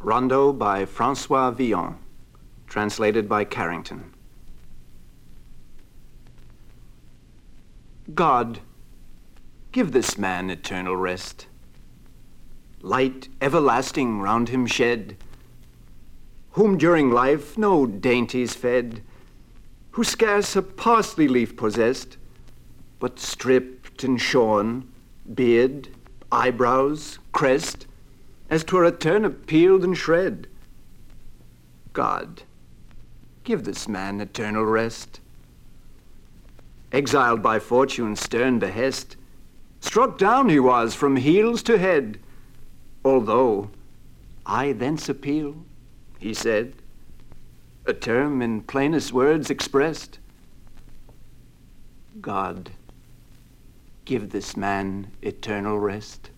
Rondo by Francois Villon, translated by Carrington. God, give this man eternal rest. Light everlasting round him shed, whom during life no dainties fed, who scarce a parsley leaf possessed, but stripped and shorn, beard, eyebrows, crest, as 'twere a turnip peeled and shred. God, give this man eternal rest. Exiled by fortune's stern behest, struck down he was from heels to head. Although I thence appeal, he said, a term in plainest words expressed. God, give this man eternal rest.